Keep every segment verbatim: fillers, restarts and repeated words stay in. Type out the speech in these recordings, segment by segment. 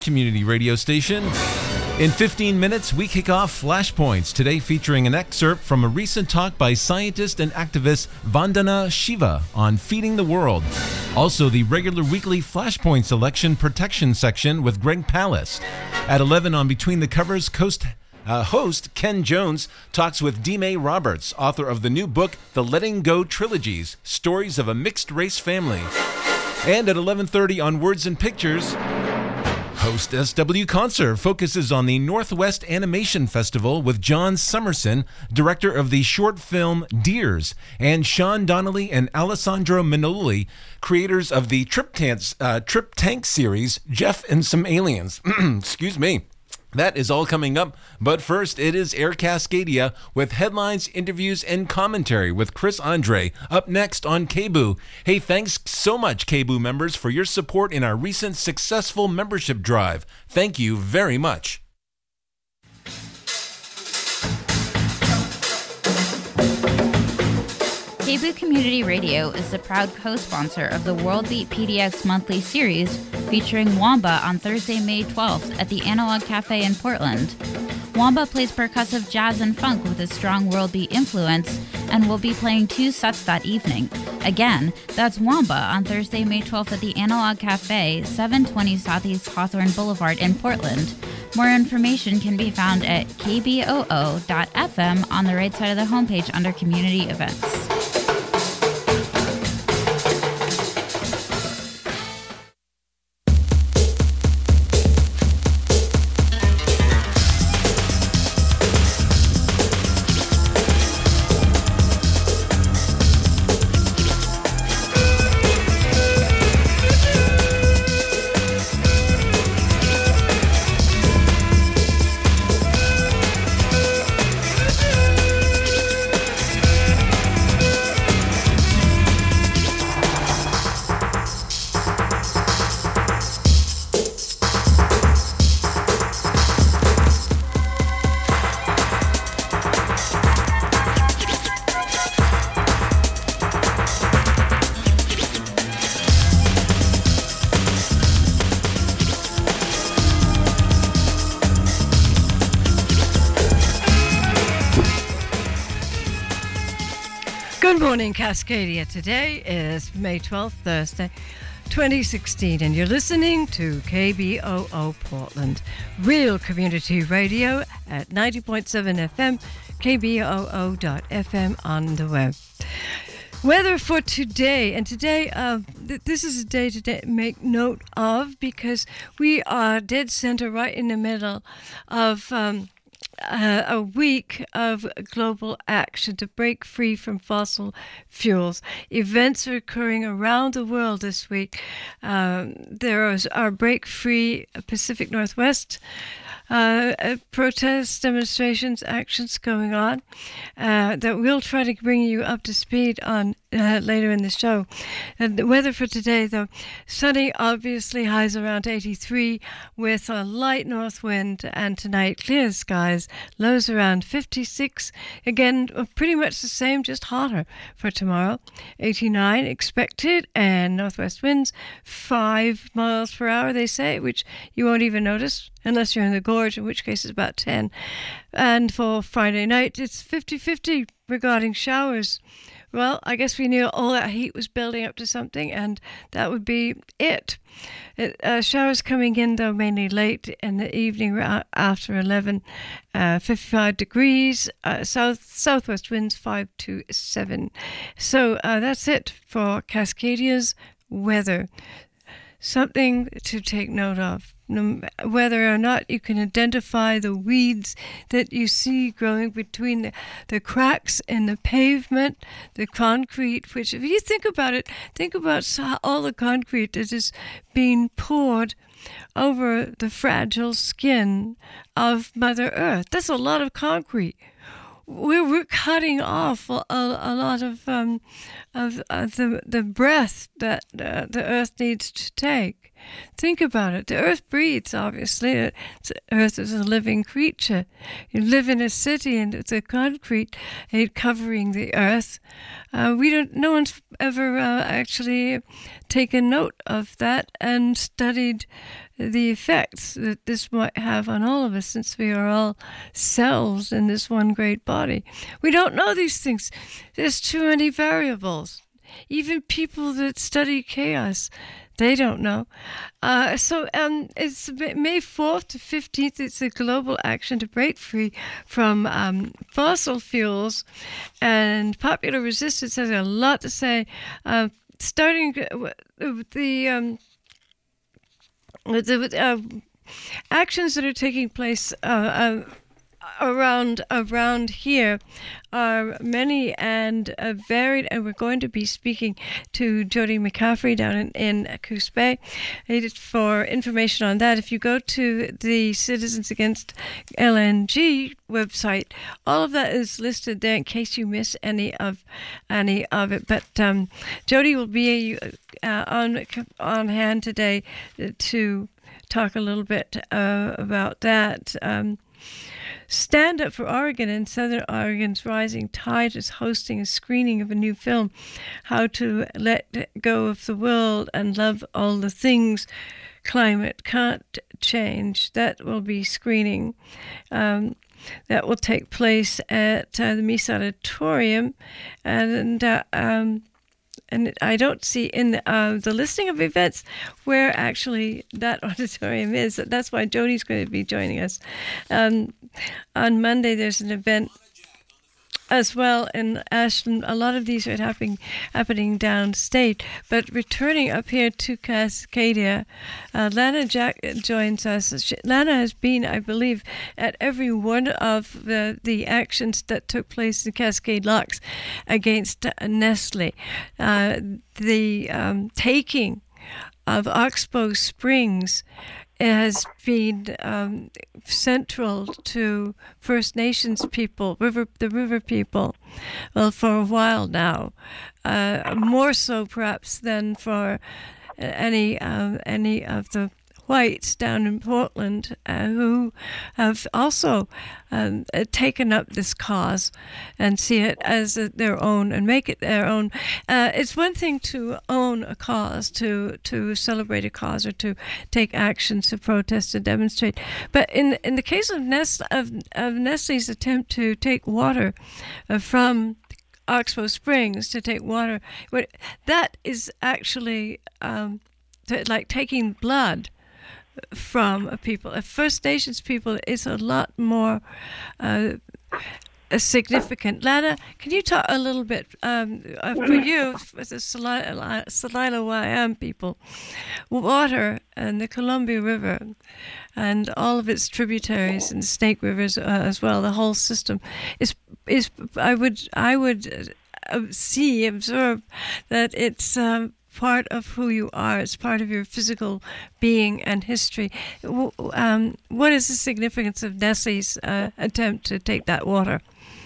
community radio station. In fifteen minutes, we kick off Flashpoints, today featuring an excerpt from a recent talk by scientist and activist Vandana Shiva on feeding the world. Also, the regular weekly Flashpoints election protection section with Greg Palast. At eleven on Between the Covers, Coast Uh, host Ken Jones talks with D-May Roberts, author of the new book, The Letting Go Trilogies, Stories of a Mixed Race Family. And at eleven thirty on Words and Pictures, host S W Concert focuses on the Northwest Animation Festival with John Summerson, director of the short film Deers, and Sean Donnelly and Alessandro Minoli, creators of the Trip, Tans, uh, Trip Tank series, Jeff and Some Aliens. Excuse me. That is all coming up, but first it is Air Cascadia with headlines, interviews, and commentary with Chris Andre up next on K B O O. Hey, thanks so much, K B O O members, for your support in our recent successful membership drive. Thank you very much. K B O O Community Radio is the proud co-sponsor of the World Beat P D X monthly series featuring Wamba on Thursday, May twelfth at the Analog Cafe in Portland. Wamba plays percussive jazz and funk with a strong world beat influence and will be playing two sets that evening. Again, that's Wamba on Thursday, May twelfth at the Analog Cafe, seven twenty Southeast Hawthorne Boulevard in Portland. More information can be found at k b o o dot f m on the right side of the homepage under Community Events. Good morning, Cascadia. Today is May twelfth, Thursday, twenty sixteen, and you're listening to K B O O Portland, real community radio at ninety point seven F M, K B O O dot F M on the web. Weather for today, and today, uh, th- this is a day to de- make note of because we are dead center right in the middle of um, Uh, a week of global action to break free from fossil fuels. Events are occurring around the world this week. Um, there is our Break Free Pacific Northwest uh, uh, protests, demonstrations, actions going on uh, that we'll try to bring you up to speed on uh, later in the show. And the weather for today, though, sunny, obviously highs around eighty-three with a light north wind, and tonight clear skies, lows around fifty-six. Again, pretty much the same, just hotter for tomorrow. eighty-nine expected, and northwest winds five miles per hour, they say, which you won't even notice unless you're in the gorge, in which case it's about ten. And for Friday night, it's fifty-fifty regarding showers. Well, I guess we knew all that heat was building up to something, and that would be it. it uh, showers coming in, though, mainly late in the evening after eleven, uh, fifty-five degrees, uh, south southwest winds five to seven. So uh, that's it for Cascadia's weather. Something to take note of. No, whether or not you can identify the weeds that you see growing between the, the cracks in the pavement, the concrete, which if you think about it, think about all the concrete that is being poured over the fragile skin of Mother Earth. That's a lot of concrete. We're, we're cutting off a, a lot of, um, of, of the, the breath that uh, the Earth needs to take. Think about it. The earth breathes, obviously. It's, earth is a living creature. You live in a city and it's a concrete covering the earth. Uh, we don't. No one's ever uh, actually taken note of that and studied the effects that this might have on all of us, since we are all cells in this one great body. We don't know these things. There's too many variables. Even people that study chaos, they don't know. Uh, so um, it's May fourth to fifteenth. It's a global action to break free from um, fossil fuels. And Popular Resistance has a lot to say. Uh, starting with the... Um, The uh, actions that are taking place uh, uh, around around here are many and uh, varied, and we're going to be speaking to Jody McCaffrey down in, in Coos Bay for information on that. If you go to the Citizens Against L N G website, all of that is listed there in case you miss any of any of it. But um, Jody will be uh, on on hand today to talk a little bit uh, about that. Um, Stand Up for Oregon in Southern Oregon's Rising Tide is hosting a screening of a new film, How to Let Go of the World and Love All the Things Climate Can't Change. That will be screening. Um, that will take place at uh, the Meese Auditorium. And uh, um, And I don't see in the, uh, the listing of events where actually that auditorium is. That's why Jody's going to be joining us. Um, on Monday, there's an event as well in Ashland. A lot of these are happening happening downstate. But returning up here to Cascadia, uh, Lana Jack joins us. She, Lana has been, I believe, at every one of the, the actions that took place in Cascade Locks against uh, Nestle. Uh, the um, taking of Oxbow Springs has been um, central to First Nations people, river the river people, well, for a while now, uh, more so perhaps than for any uh, any of the whites down in Portland uh, who have also um, taken up this cause and see it as a, their own and make it their own. Uh, it's one thing to own a cause, to to celebrate a cause, or to take actions to protest and demonstrate. But in in the case of Nestle, of, of Nestle's attempt to take water uh, from Oxbow Springs, to take water, that is actually um, like taking blood from a people. A First Nations people is a lot more uh, significant. Lana, can you talk a little bit um, uh, for you, with the Salila, Salila Y M people, water and the Columbia River and all of its tributaries and Snake Rivers uh, as well, the whole system is is I would I would uh, see observe that it's um, part of who you are. It's part of your physical being and history. Um, what is the significance of Nestle's uh, attempt to take that water?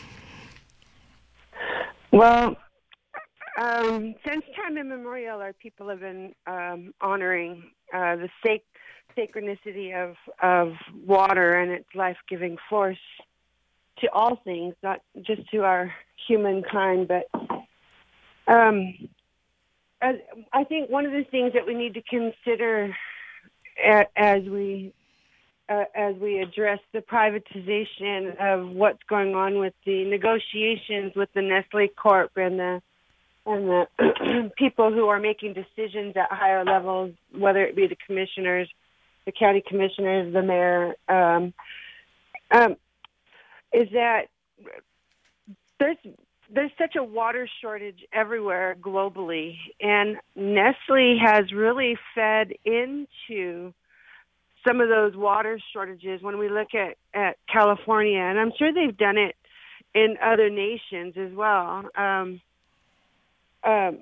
Well, um, since time immemorial, our people have been um, honoring uh, the sac- sacrednicity of, of water and its life-giving force to all things, not just to our humankind, but um, As, I think one of the things that we need to consider a, as we uh, as we address the privatization of what's going on with the negotiations with the Nestle Corp and the and the people who are making decisions at higher levels, whether it be the commissioners, the county commissioners, the mayor, um, um, is that there's There's such a water shortage everywhere globally, and Nestle has really fed into some of those water shortages when we look at, at California, and I'm sure they've done it in other nations as well. Um, um,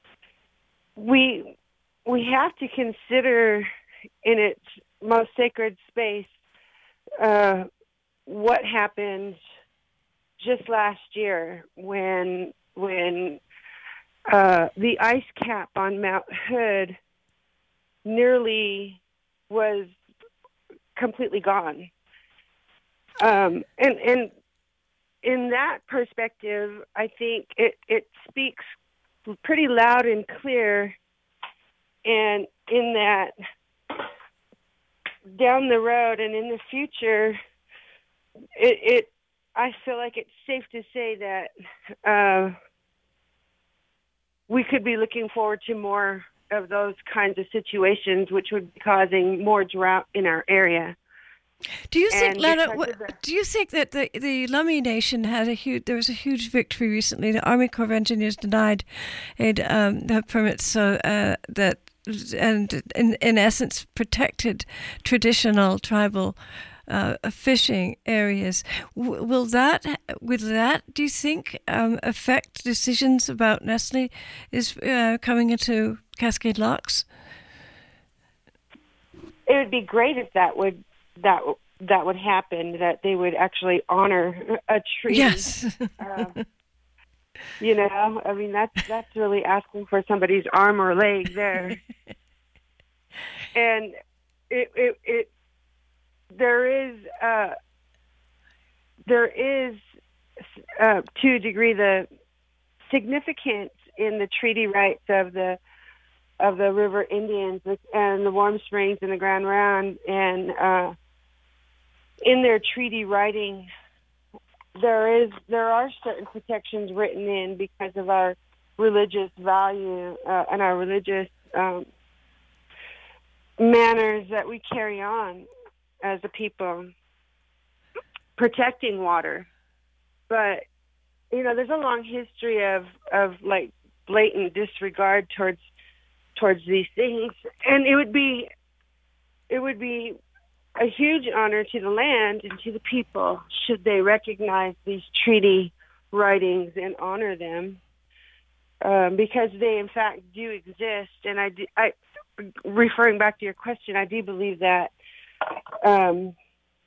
we we have to consider in its most sacred space uh, what happened just last year when when uh, the ice cap on Mount Hood nearly was completely gone. Um, and and in that perspective, I think it, it speaks pretty loud and clear, and in that down the road and in the future, it, it I feel like it's safe to say that uh, we could be looking forward to more of those kinds of situations, which would be causing more drought in our area. Do you think, And Lana? because What, of the- do you think that the the Lummi Nation had a huge? There was a huge victory recently. The Army Corps of Engineers denied it um, the permits, so uh, that and in in essence protected traditional tribal uh, fishing areas. W- will that will that do you think um, affect decisions about Nestle is uh, coming into Cascade Locks? It would be great if that would that that would happen. That they would actually honor a treaty. Yes. um, you know, I mean that's that's really asking for somebody's arm or leg there. And it it, it there is uh, there is uh, to a degree the significance in the treaty rights of the of the River Indians and the Warm Springs and the Grand Round, and uh, in their treaty writing, there is there are certain protections written in because of our religious value uh, and our religious um, manners that we carry on as a people, protecting water. But you know, there's a long history of of like blatant disregard towards towards these things, and it would be it would be a huge honor to the land and to the people should they recognize these treaty writings and honor them, um, because they in fact do exist. And I, do, I referring back to your question, I do believe that um,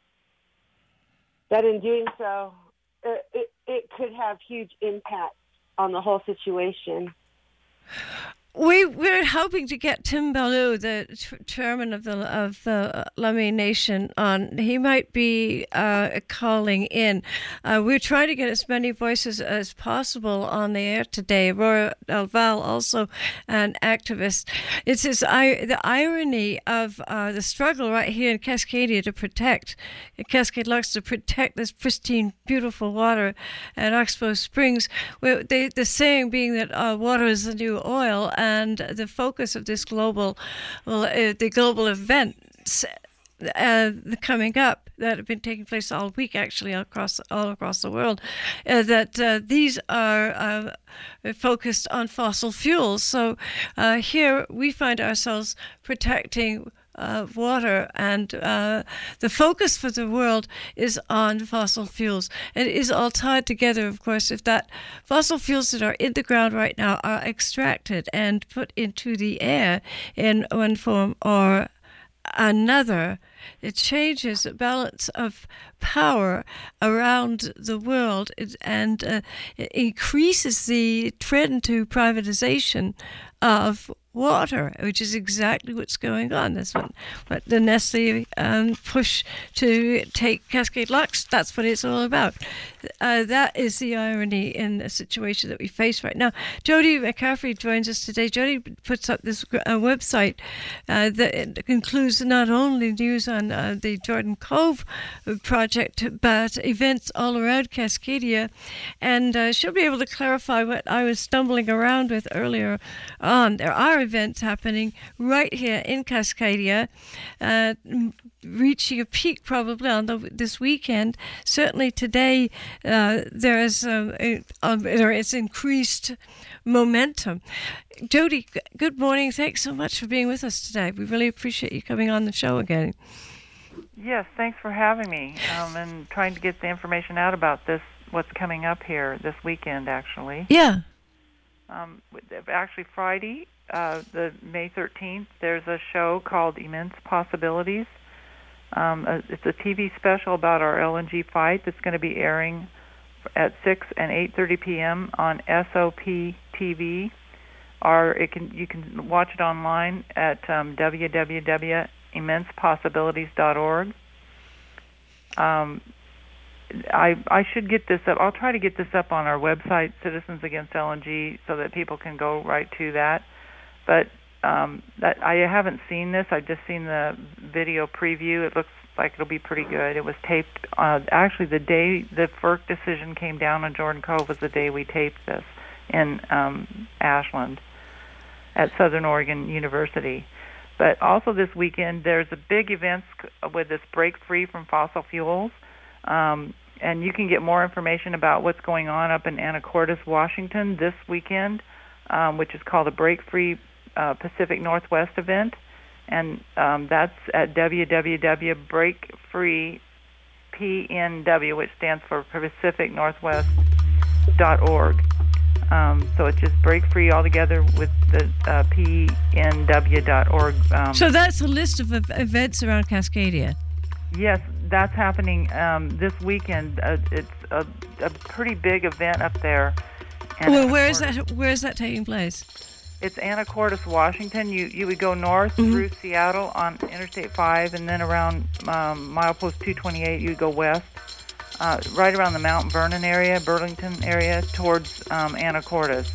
that in doing so, it, it, it could have huge impact on the whole situation. We we're hoping to get Tim Ballou, the t- chairman of the of the Lummi Nation, on. He might be uh, calling in. Uh, we're trying to get as many voices as possible on the air today. Aurora Delval, also an activist. It's this, I, the irony of uh, the struggle right here in Cascadia to protect Cascade Locks, to protect this pristine, beautiful water at Oxbow Springs. Well, they, the saying being that uh, water is the new oil. And the focus of this global, well, uh, the global events uh, coming up that have been taking place all week, actually, across all across the world, uh, that uh, these are uh, focused on fossil fuels. So uh, here we find ourselves protecting Uh, water, and uh, the focus for the world is on fossil fuels. And it is all tied together, of course, if that fossil fuels that are in the ground right now are extracted and put into the air in one form or another, it changes the balance of power around the world, and uh, it increases the trend to privatization of water, which is exactly what's going on. That's what, what the Nestle um, push to take Cascade Locks, that's what it's all about. Uh, that is the irony in the situation that we face right now. Jody McCaffrey joins us today. Jody puts up this uh, website uh, that includes not only news on uh, the Jordan Cove project, but events all around Cascadia. And uh, she'll be able to clarify what I was stumbling around with earlier on. There are events happening right here in Cascadia, uh, reaching a peak probably on the, this weekend. Certainly today, uh, there is um, a, um, there is increased momentum. Jody, g- good morning. Thanks so much for being with us today. We really appreciate you coming on the show again. Yes, thanks for having me, um, and trying to get the information out about this, what's coming up here this weekend, actually. Yeah. Um, actually, Friday, uh, the May thirteenth, there's a show called Immense Possibilities. Um, uh, it's a T V special about our L N G fight that's going to be airing at six and eight thirty p.m. on S O P T V. or it can you can watch it online at um, w w w dot immense possibilities dot org. Um, I I should get this up. I'll try to get this up on our website, Citizens Against L N G, so that people can go right to that. But um, that I haven't seen this. I've just seen the video preview. It looks like it'll be pretty good. It was taped. Uh, actually, the day the F E R C decision came down on Jordan Cove was the day we taped this in um, Ashland at Southern Oregon University. But also this weekend, there's a big event with this Break Free from Fossil Fuels. Um, and you can get more information about what's going on up in Anacortes, Washington this weekend, um, which is called the Break Free uh, Pacific Northwest event. And um, that's at w w w dot break free p n w, which stands for Pacific Northwest dot org. Um, so it's just Break Free all together with the uh, p n w dot org. Um, so that's a list of ev- events around Cascadia. Yes, that's happening um, this weekend. Uh, it's a, a pretty big event up there. Well, where is that? Where is that taking place? It's Anacortes, Washington. You you would go north mm-hmm. through Seattle on Interstate five, and then around um, milepost two twenty-eight, you go west, uh, right around the Mount Vernon area, Burlington area, towards um, Anacortes.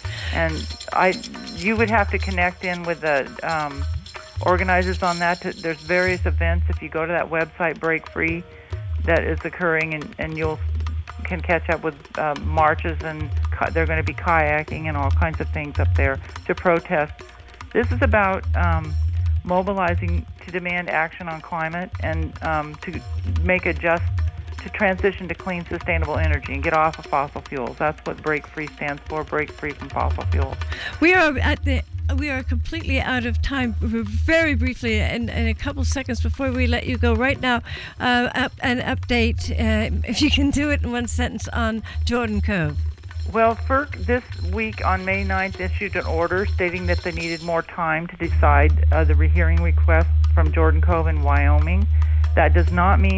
And I, you would have to connect in with the um, organizers on that. To, there's various events. If you go to that website, Break Free, that is occurring, and, and you'll can catch up with uh, marches, and ca- they're going to be kayaking and all kinds of things up there to protest. This is about um, mobilizing to demand action on climate and um, to make a just to transition to clean, sustainable energy and get off of fossil fuels. That's what Break Free stands for, Break Free from Fossil Fuels. We are at the We are completely out of time. Very briefly, in, in a couple seconds before we let you go, right now, uh, up, an update, uh, if you can do it in one sentence, on Jordan Cove. Well, F E R C this week on May ninth issued an order stating that they needed more time to decide uh, the rehearing request from Jordan Cove in Wyoming. That does not mean